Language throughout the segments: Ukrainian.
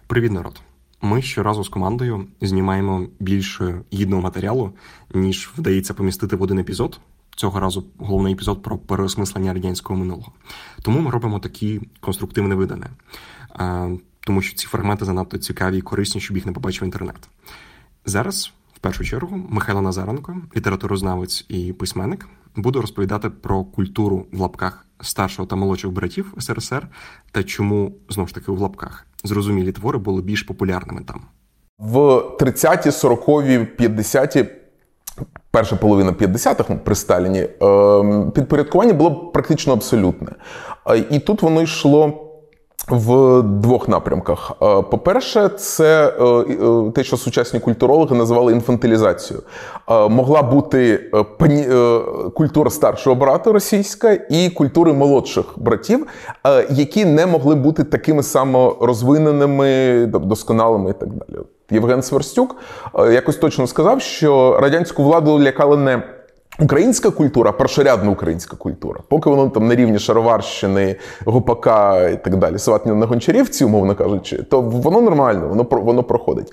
Привіт, народ! Ми щоразу з командою знімаємо більше гідного матеріалу, ніж вдається помістити в один епізод. Цього разу головний епізод про переосмислення радянського минулого. Тому ми робимо такі конструктивне видане. Тому що ці фрагменти занадто цікаві і корисні, щоб їх не побачив інтернет. Зараз, в першу чергу, Михайло Назаренко, літературознавець і письменник, буде розповідати про культуру в лапках старшого та молодших братів СРСР та чому, знову ж таки, в лапках зрозумілі твори були більш популярними там. В 30-ті, 40-ві, 50-ті, перша половина 50-х при Сталіні, підпорядкування було практично абсолютне. І тут воно йшло в двох напрямках. По-перше, це те, що сучасні культурологи називали інфантилізацією. Могла бути культура старшого брата російська і культури молодших братів, які не могли бути такими саморозвиненими, досконалими і так далі. Євген Сверстюк якось точно сказав, що радянську владу лякала не українська культура, першорядна українська культура. Поки воно там на рівні Шароварщини, Гопака і так далі, Сватня на Гончарівці, умовно кажучи, то воно нормально, воно проходить.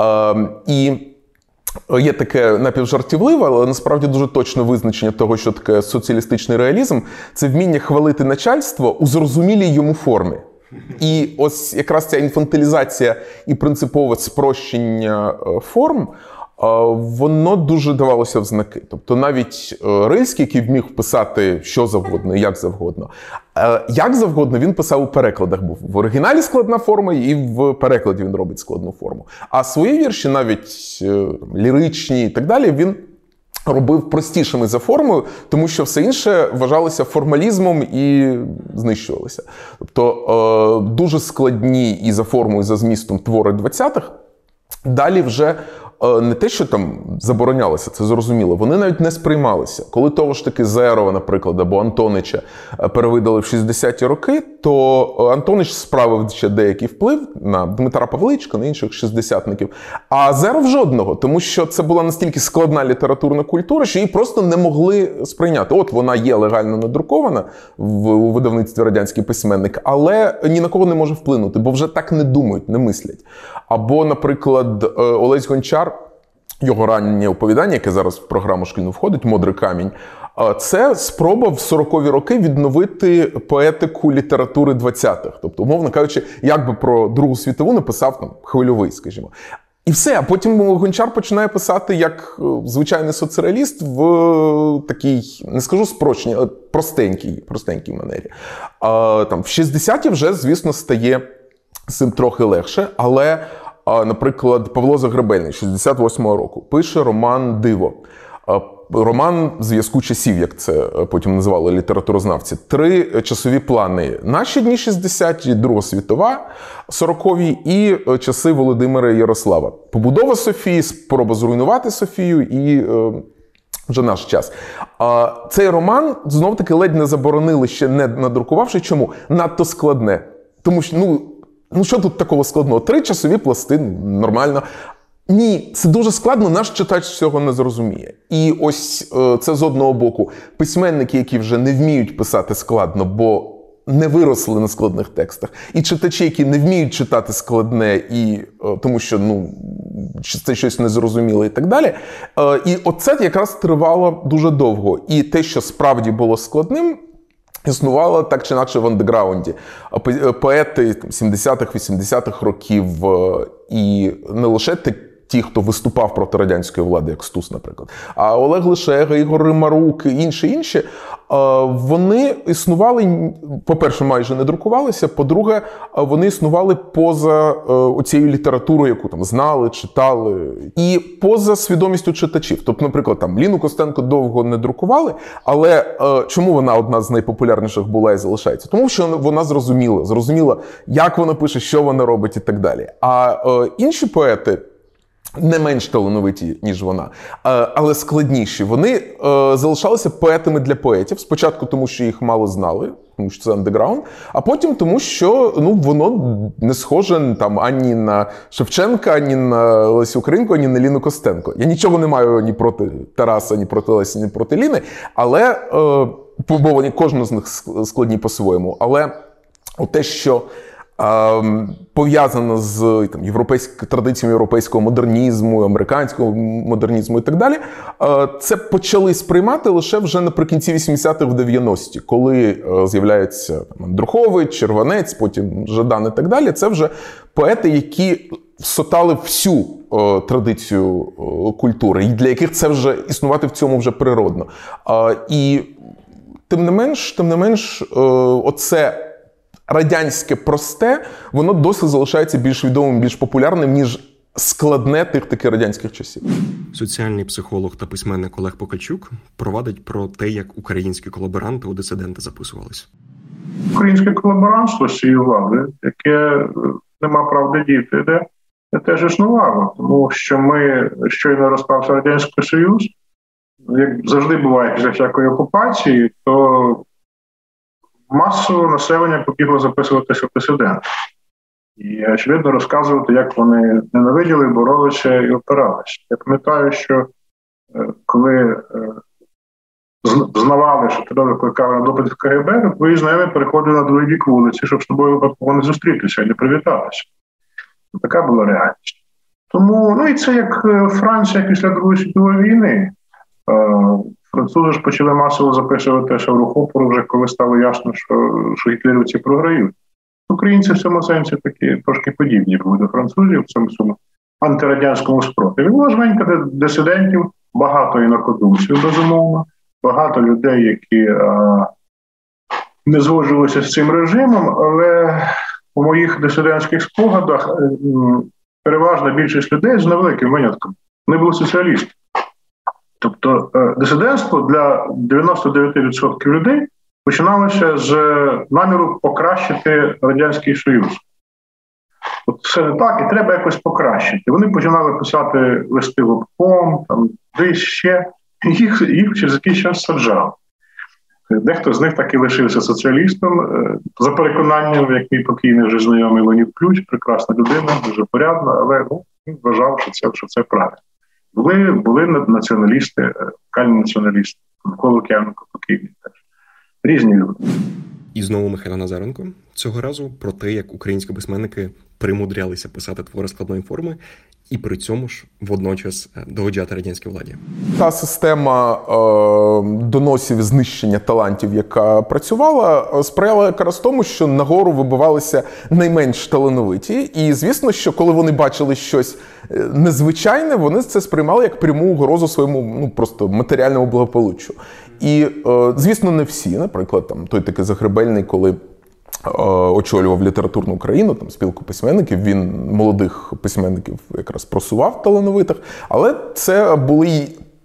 І є таке напівжартівливе, але насправді дуже точне визначення того, що таке соціалістичний реалізм – це вміння хвалити начальство у зрозумілій йому формі. І ось якраз ця інфантилізація і принципове спрощення форм – воно дуже давалося в знаки. Тобто навіть Рильський, який вміг писати що завгодно, як завгодно він писав у перекладах. Був в оригіналі складна форма, і в перекладі він робить складну форму. А свої вірші, навіть ліричні і так далі, він робив простішими за формою, тому що все інше вважалося формалізмом і знищувалося. Тобто дуже складні і за формою, і за змістом твори 20-х, далі вже не те, що там заборонялося, це зрозуміло, вони навіть не сприймалися. Коли того ж таки Зерова, наприклад, або Антонича перевидали в 60-ті роки, то Антонич справив ще деякий вплив на Дмитра Павличка, на інших шістдесятників, а Зеров жодного, тому що це була настільки складна літературна культура, що її просто не могли сприйняти. От вона є легально надрукована у видавництві «Радянський письменник», але ні на кого не може вплинути, бо вже так не думають, не мислять. Або, наприклад, Олесь Гончар, його раннє оповідання, яке зараз в програму шкільну входить, «Модрий камінь», це спроба в 40-ві роки відновити поетику літератури 20-х. Тобто, умовно кажучи, як би про Другу світову написав там Хвильовий, скажімо. І все, а потім Гончар починає писати як звичайний соцреаліст в такій, не скажу спрощеній, але простенькій манері. Там, в 60-ті вже, звісно, стає з цим трохи легше, але, наприклад, Павло Загребельний 68-го року пише роман «Диво». Роман зв'язку часів, як це потім називали літературознавці. 3 часові плани. Наші дні 60-ті, Друга світова, 40-ві і часи Володимира і Ярослава. Побудова Софії, спроба зруйнувати Софію і вже наш час. Цей роман, знов-таки, ледь не заборонили, ще не надрукувавши. Чому? Надто складне. Тому що, ну що тут такого складного? 3 часові пластини, нормально. Ні, це дуже складно, наш читач цього не зрозуміє. І ось це з одного боку. Письменники, які вже не вміють писати складно, бо не виросли на складних текстах. І читачі, які не вміють читати складне, і, тому що це щось незрозуміле і так далі. І оце якраз тривало дуже довго. І те, що справді було складним, існувало так чи інакше в андеграунді. Поети 70-х, 80-х років і не лише ті, хто виступав проти радянської влади, як Стус, наприклад, а Олег Лишега, Ігор Римарук і інші, вони існували, по-перше, майже не друкувалися, по-друге, вони існували поза оцією літературою, яку там знали, читали, і поза свідомістю читачів. Тобто, наприклад, там Ліну Костенко довго не друкували, але чому вона одна з найпопулярніших була і залишається? Тому що вона зрозуміла, як вона пише, що вона робить і так далі. А інші поети, не менш талановиті, ніж вона, але складніші. Вони залишалися поетами для поетів. Спочатку тому, що їх мало знали, тому що це андеграунд, а потім тому, що воно не схоже там, ані на Шевченка, ані на Лесю Українку, ані на Ліну Костенко. Я нічого не маю ні проти Тараса, ні проти Лесі, ні проти Ліни, але бо вони кожен з них складні по-своєму. Але те, що пов'язана з традиціями європейського модернізму, американського модернізму і так далі, це почали сприймати лише вже наприкінці 80-х, в 90-ті, коли з'являється Андрухович, Червонець, потім Жадан і так далі. Це вже поети, які всотали всю традицію культури, і для яких це вже існувати в цьому вже природно. І тим не менш, оце радянське просте, воно досі залишається більш відомим, більш популярним, ніж складне тих таки радянських часів. Соціальний психолог та письменник Олег Покальчук провадить про те, як українські колаборанти у дисиденти записувались. Українське колаборантство з цієї влади, яке нема правди діти, де теж існувало. Тому що ми щойно розпався Радянський Союз, як завжди буває після всякої окупації, то масово населення побігло записуватися в дисиденти. І, очевидно, розказувати, як вони ненавиділи, боролися і опиралися. Я пам'ятаю, що коли знавали, що тебе викликали на допит в КГБ, твої знайомі переходили на другий бік вулиці, щоб з тобою випадково не зустрітися і не привітатися. Така була реальність. Тому, і це як Франція після Другої світової війни. Французи ж почали масово записуватися в рухопору, вже коли стало ясно, що гітлерівці програють. Українці в цьому сенсі такі трошки подібні були до французів в цьому антирадянському спротиві. Було жменька дисидентів, багато інакодумців, безумовно, багато людей, які не згоджувалися з цим режимом, але у моїх дисидентських спогадах переважна більшість людей з невеликим винятком не були соціалісти. Тобто дисидентство для 99% людей починалося з наміру покращити Радянський Союз. От все не так, і треба якось покращити. Вони починали писати листи в обком, десь ще, їх через якийсь час саджали. Дехто з них так і лишився соціалістом, за переконанням, як мій покійний вже знайомий Леонід Ключ, прекрасна людина, дуже порядна, але він вважав, що це правильно. Були націоналісти, локальні націоналісти, Микола Лук'яненко покійний теж. Різні люди. І знову Михайло Назаренко. Цього разу про те, як українські письменники примудрялися писати твори складної форми і при цьому ж водночас догоджати радянській владі. Та система доносів знищення талантів, яка працювала, сприяла якраз тому, що нагору вибивалися найменш талановиті. І звісно, що коли вони бачили щось незвичайне, вони це сприймали як пряму угрозу своєму просто матеріальному благополуччю. І, звісно, не всі. Наприклад, той такий Загребельний, коли очолював літературну Україну, спілку письменників, він молодих письменників якраз просував талановитих, але це були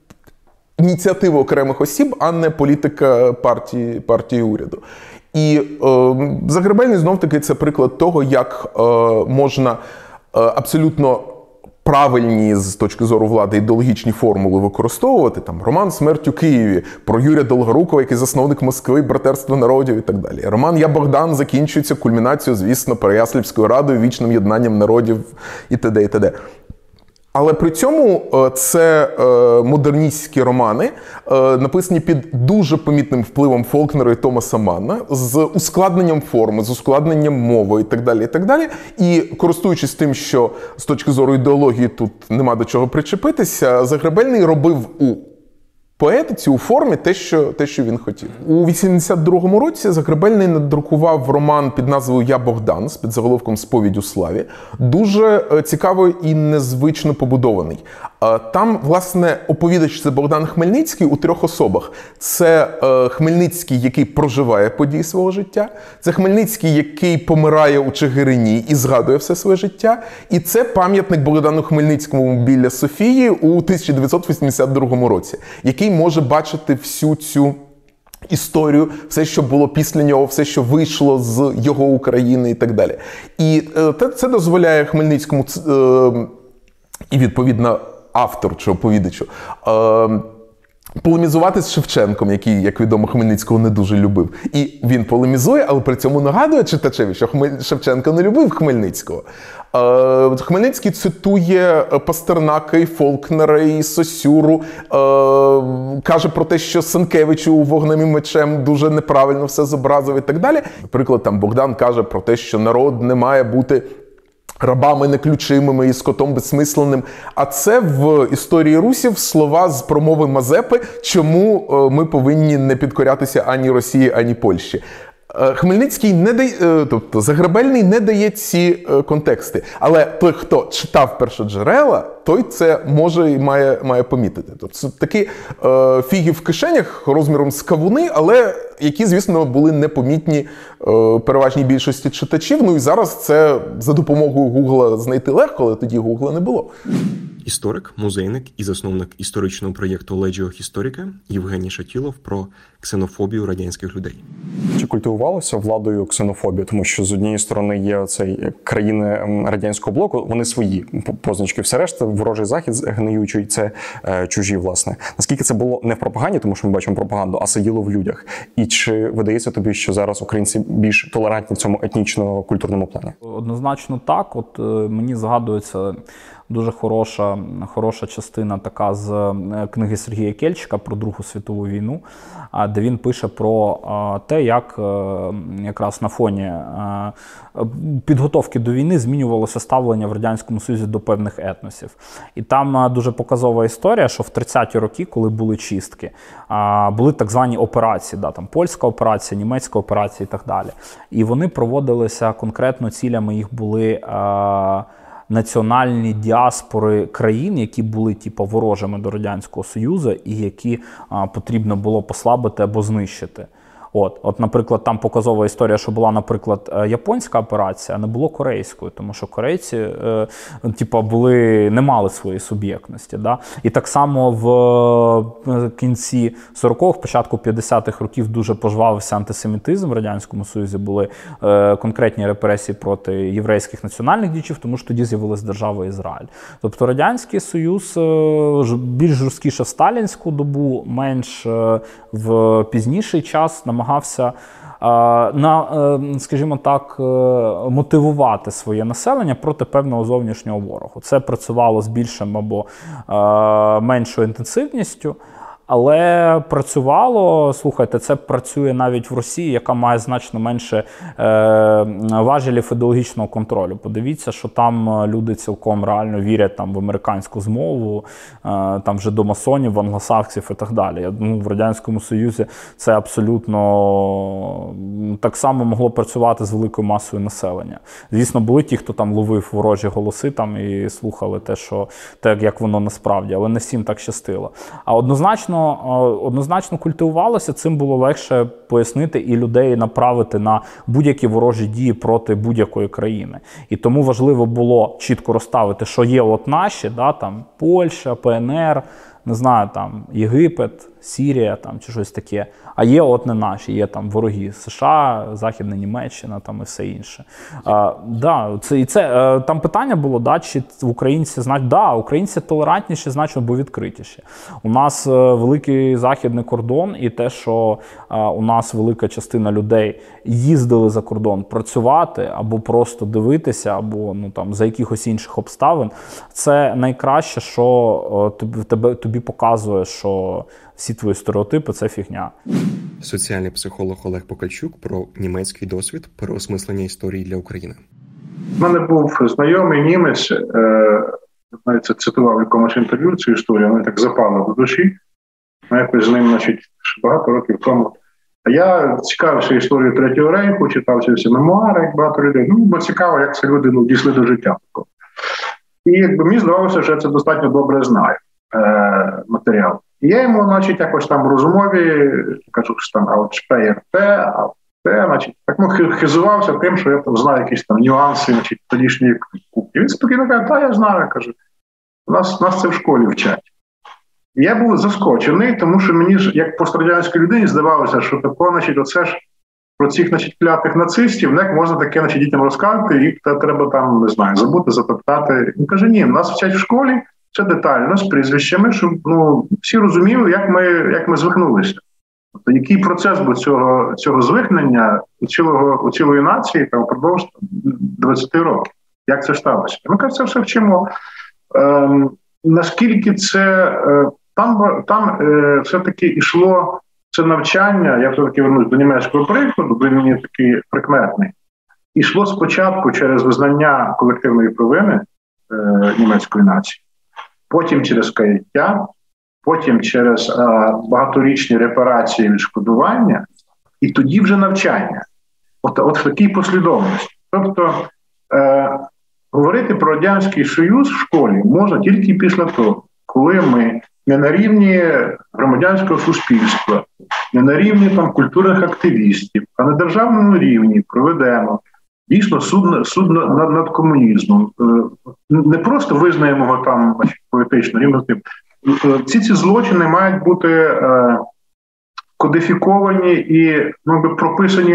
ініціативи окремих осіб, а не політика партії уряду. І Загребельний, знов-таки, це приклад того, як можна абсолютно правильні з точки зору влади ідеологічні формули використовувати, роман «Смерть у Києві» про Юрія Долгорукова, який засновник Москви, братерства народів і так далі. Роман «Я Богдан» закінчується кульмінацією, звісно, Переяславською радою, вічним єднанням народів і т.д. і т.д. Але при цьому це модерністські романи, написані під дуже помітним впливом Фолкнера і Томаса Манна, з ускладненням форми, з ускладненням мови і так далі, і так далі. І користуючись тим, що з точки зору ідеології тут нема до чого причепитися, Загребельний робив у поетиці, у формі те, що він хотів. У 82-му році Загребельний надрукував роман під назвою «Я Богдан» з підзаголовком «Сповідь у славі». Дуже цікаво і незвично побудований. Там, власне, оповідач – це Богдан Хмельницький у трьох особах. Це Хмельницький, який проживає події свого життя, це Хмельницький, який помирає у Чигирині і згадує все своє життя, і це пам'ятник Богдану Хмельницькому біля Софії у 1982 році, який може бачити всю цю історію, все, що було після нього, все, що вийшло з його України і так далі. І це дозволяє Хмельницькому і, відповідно, автор чи оповідачу полемізувати з Шевченком, який, як відомо, Хмельницького не дуже любив. І він полемізує, але при цьому нагадує читачеві, що Шевченко не любив Хмельницького. Хмельницький цитує Пастернака, і Фолкнера, і Сосюру, каже про те, що Сенкевичу «Вогнем і мечем» дуже неправильно все зобразив і так далі. Наприклад, там Богдан каже про те, що народ не має бути рабами неключимими і скотом безсмисленним. А це в історії русів слова з промови Мазепи, чому ми повинні не підкорятися ані Росії, ані Польщі. Хмельницький не дає, тобто Загребельний не дає ці контексти. Але той, хто читав першоджерела, той це може і має помітити. Тобто це такі фіги в кишенях розміром з кавуни, але які, звісно, були непомітні переважній більшості читачів. Ну і зараз це за допомогою Гугла знайти легко, але тоді Гугла не було. Історик, музейник і засновник історичного проєкту «Легіо Історика» Євгеній Шатілов про ксенофобію радянських людей. Чи культивувалося владою ксенофобію? Тому що з однієї сторони є цей країни радянського блоку, вони свої позначки, все решта, ворожий захід гниючий, це чужі, власне. Наскільки це було не в пропаганді, тому що ми бачимо пропаганду, а сиділо в людях? І чи видається тобі, що зараз українці більш толерантні в цьому етнічно-культурному плані? Однозначно так. От мені згадується дуже хороша частина така з книги Сергія Кельчика про Другу світову війну, де він пише про те, як якраз на фоні підготовки до війни змінювалося ставлення в Радянському Союзі до певних етносів. І там дуже показова історія, що в 30-ті роки, коли були чистки, були так звані операції, там польська операція, німецька операція і так далі. І вони проводилися конкретно, цілями їх були національні діаспори країн, які були ворожими до Радянського Союзу і які потрібно було послабити або знищити. От, наприклад, там показова історія, що була, наприклад, японська операція, а не було корейської, тому що корейці не мали своєї суб'єктності. Да? І так само в кінці 40-х, початку 50-х років дуже пожвавився антисемітизм в Радянському Союзі, були конкретні репресії проти єврейських національних діячів, тому що тоді з'явилася держава Ізраїль. Тобто Радянський Союз більш жорсткіше в сталінську добу, менш в пізніший час намагався скажімо так, мотивувати своє населення проти певного зовнішнього ворогу. Це працювало з більшим або меншою інтенсивністю, але працювало, слухайте, це працює навіть в Росії, яка має значно менше важелів ідеологічного контролю. Подивіться, що там люди цілком реально вірять в американську змову, там вже до масонів, в англосаксів і так далі. В Радянському Союзі це абсолютно так само могло працювати з великою масою населення. Звісно, були ті, хто там ловив ворожі голоси і слухали те, як воно насправді, але не всім так щастило. А однозначно культивувалося, цим було легше пояснити і людей направити на будь-які ворожі дії проти будь-якої країни. І тому важливо було чітко розставити, що є от наші, Польща, ПНР, не знаю, Єгипет, Сірія чи щось таке, а є от не наші, є вороги США, Західна Німеччина і все інше. Там питання було, чи українці, українці толерантніші, значно, бо відкритіші. У нас великий західний кордон, і те, що у нас велика частина людей їздили за кордон працювати, або просто дивитися, або за якихось інших обставин, це найкраще, що тобі показує, що всі твої стереотипи – це фігня. Соціальний психолог Олег Покальчук про німецький досвід переосмислення історії для України. У мене був знайомий німець, навіть цитував в якомусь інтерв'ю цю історію, вона так запала до душі. Ми якось з ним, багато років тому. А я цікавився історією Третього Рейху, читав всі мемуари, як багато людей. Бо цікаво, як це люди дійшли до життя. І мені здавалося, що я це достатньо добре знаю, матеріал. І я йому, якось в розмові кажу, що аутшпеєр те, так хизувався тим, що я знаю якісь нюанси, тодішньої купки. Він спокійно каже, я знаю, каже, нас це в школі вчать. І я був заскочений, тому що мені ж, як пострадянській людині, здавалося, що оце ж про цих, клятих нацистів, як можна таке, дітям розказати, і треба не знаю, забути, затоптати. Він каже, ні, нас вчать в школі, Все детально, з прізвищами, щоб всі розуміли, як ми звикнулися. Тобто, який процес був цього звикнення у цілої нації впродовж 20 років. Як це сталося? Ми це все вчимо. Наскільки це... Там все-таки йшло це навчання, я все-таки вернусь до німецького прикладу, бо він мені такий прикметний. Йшло спочатку через визнання колективної провини німецької нації, потім через каяття, потім через багаторічні репарації і відшкодування, і тоді вже навчання. От в такій послідовності. Тобто говорити про Радянський Союз в школі можна тільки після того, коли ми не на рівні громадянського суспільства, не на рівні культурних активістів, а на державному рівні проведемо дійсно суд над комунізмом. Не просто визнаємо його поетично, рівно тим. Ці злочини мають бути кодифіковані і прописані,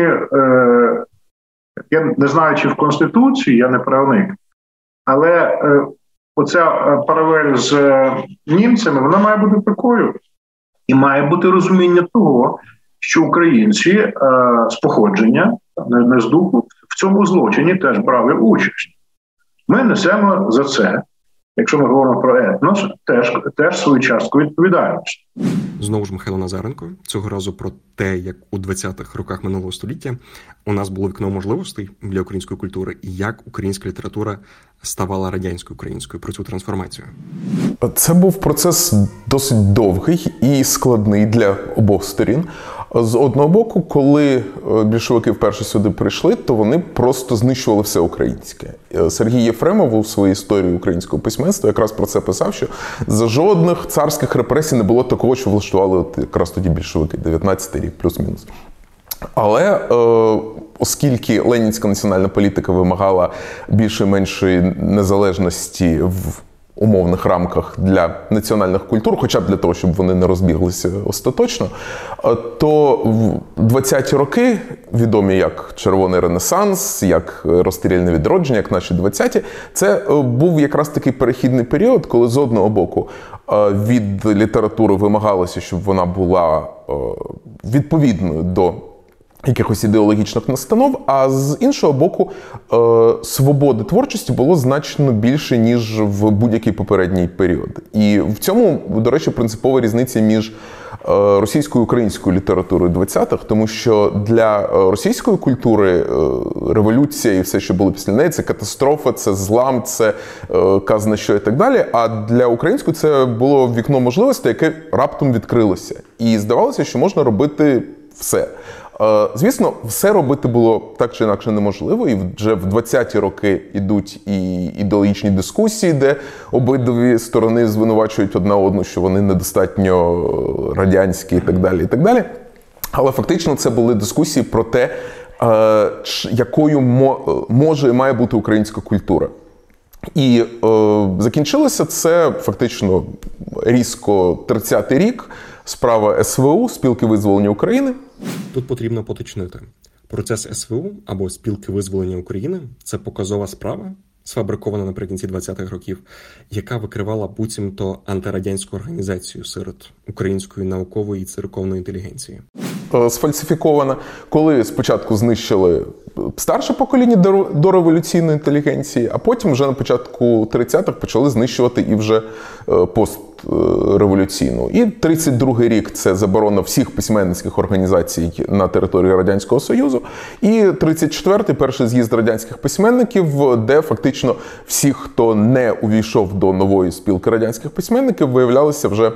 я не знаю, чи в Конституції, я не правник, але оця паралель з німцями, вона має бути такою. І має бути розуміння того, що українці з походження, не з духу, в цьому злочині теж брали участь. Ми несемо за це, якщо ми говоримо про етнос, теж свою частку відповідальності. Знову ж Михайло Назаренко, цього разу про те, як у 20-х роках минулого століття у нас було вікно можливостей для української культури, і як українська література ставала радянською українською, про цю трансформацію. Це був процес досить довгий і складний для обох сторін. З одного боку, коли більшовики вперше сюди прийшли, то вони просто знищували все українське. Сергій Єфремов у своїй історії українського письменства якраз про це писав, що за жодних царських репресій не було такого, що влаштували якраз тоді більшовики, 19-й рік, плюс-мінус. Але оскільки ленінська національна політика вимагала більшої-меншої незалежності в умовних рамках для національних культур, хоча б для того, щоб вони не розбіглися остаточно, то в 20-ті роки, відомі як Червоний Ренесанс, як Розстрільне відродження, як наші 20-ті, це був якраз такий перехідний період, коли з одного боку від літератури вимагалося, щоб вона була відповідною до якихось ідеологічних настанов, а з іншого боку, свободи творчості було значно більше, ніж в будь-який попередній період. І в цьому, до речі, принципова різниця між російською і українською літературою 20-х, тому що для російської культури революція і все, що було після неї, це катастрофа, це злам, це казна що і так далі, а для української це було вікно можливостей, яке раптом відкрилося. І здавалося, що можна робити все. Звісно, все робити було так чи інакше неможливо, і вже в 20-ті роки йдуть і ідеологічні дискусії, де обидві сторони звинувачують одна одну, що вони недостатньо радянські і так далі, і так далі. Але фактично це були дискусії про те, якою може і має бути українська культура. І закінчилося це фактично різко 30-й рік, справа СВУ, Спілки визволення України. Тут потрібно поточнити. Процес СВУ або Спілки визволення України – це показова справа, сфабрикована наприкінці 20-х років, яка викривала буцімто антирадянську організацію серед української наукової і церковної інтелігенції. Сфальсифікована, коли спочатку знищили старше покоління дореволюційної інтелігенції, а потім вже на початку 30-х почали знищувати і вже постреволюційну. І 32-й рік – це заборона всіх письменницьких організацій на території Радянського Союзу. І 34-й – перший з'їзд радянських письменників, де фактично всі, хто не увійшов до нової спілки радянських письменників, виявлялися вже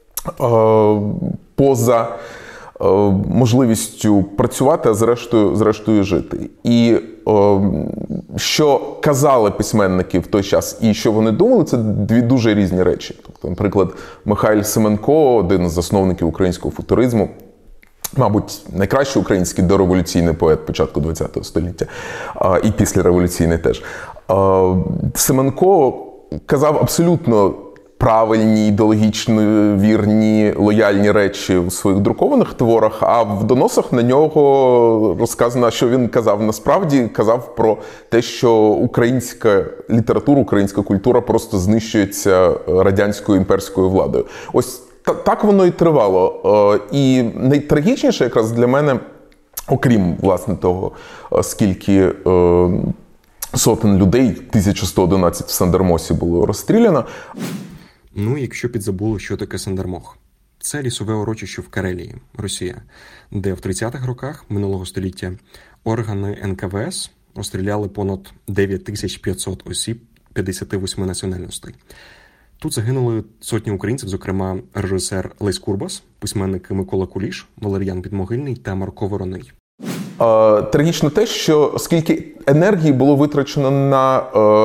поза можливістю працювати, а зрештою жити. І що казали письменники в той час і що вони думали, це дві дуже різні речі. Тобто, наприклад, Михайло Семенко, один з засновників українського футуризму, мабуть, найкращий український дореволюційний поет початку ХХ століття, і післяреволюційний теж. Семенко казав абсолютно правильні, ідеологічно вірні, лояльні речі в своїх друкованих творах, а в доносах на нього розказано, що він казав. Насправді казав про те, що українська література, українська культура просто знищується радянською імперською владою. Ось так воно і тривало. І найтрагічніше якраз для мене, окрім, власне, того, скільки сотень людей, 1111 в Сандермосі було розстріляно. Ну, якщо підзабули, що таке Сандермох. Це лісове урочище в Карелії, Росія, де в 30-х роках минулого століття органи НКВС розстріляли понад 9500 осіб 58 національностей. Тут загинули сотні українців, зокрема режисер Лесь Курбас, письменники Микола Куліш, Валер'ян Підмогильний та Марко Вороний. Трагічно те, що скільки енергії було витрачено на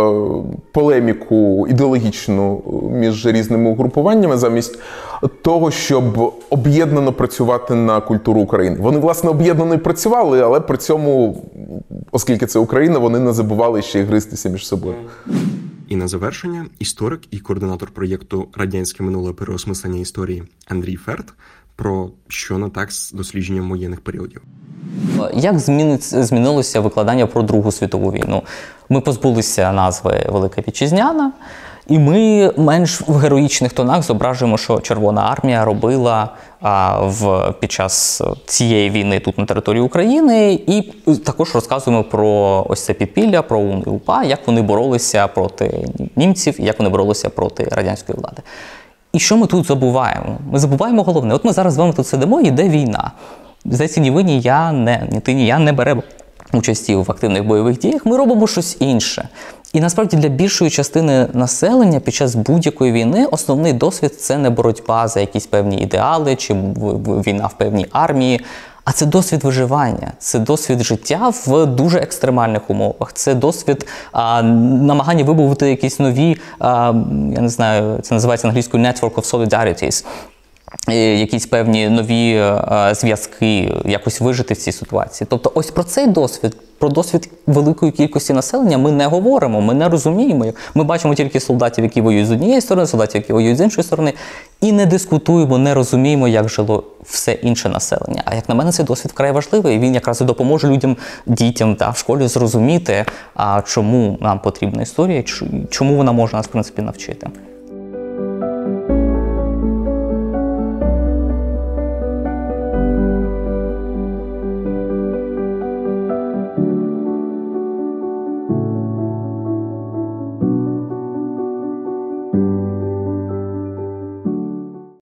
полеміку ідеологічну між різними угрупуваннями, замість того, щоб об'єднано працювати на культуру України. Вони, власне, об'єднано і працювали, але при цьому, оскільки це Україна, вони не забували ще й гристися між собою. І на завершення історик і координатор проєкту «Радянське минуле переосмислення історії» Андрій Ферт про що не так з дослідженням воєнних періодів. Як змінилося викладання про Другу світову війну? Ми позбулися назви Велика Вітчизняна, і ми менш в героїчних тонах зображуємо, що Червона армія робила під час цієї війни тут на території України, і також розказуємо про ось це підпілля, про УН і УПА, як вони боролися проти німців, як вони боролися проти радянської влади. І що ми тут забуваємо? Ми забуваємо головне. От ми зараз з вами тут сидимо, і йде війна. Здається, ні ви, ні я, ні ти, ні я не беремо участі в активних бойових діях, ми робимо щось інше. І насправді для більшої частини населення під час будь-якої війни основний досвід – це не боротьба за якісь певні ідеали чи війна в певній армії, а це досвід виживання, це досвід життя в дуже екстремальних умовах, це досвід намагання вибудувати якісь нові, я не знаю, це називається англійською «network of solidarities», якісь певні нові зв'язки, якось вижити в цій ситуації. Тобто ось про цей досвід, про досвід великої кількості населення ми не говоримо, ми не розуміємо. Ми бачимо тільки солдатів, які воюють з однієї сторони, солдатів, які воюють з іншої сторони, і не дискутуємо, не розуміємо, як жило все інше населення. А як на мене, цей досвід вкрай важливий, і він якраз і допоможе людям, дітям в школі зрозуміти, чому нам потрібна історія, чому вона може нас, в принципі, навчити.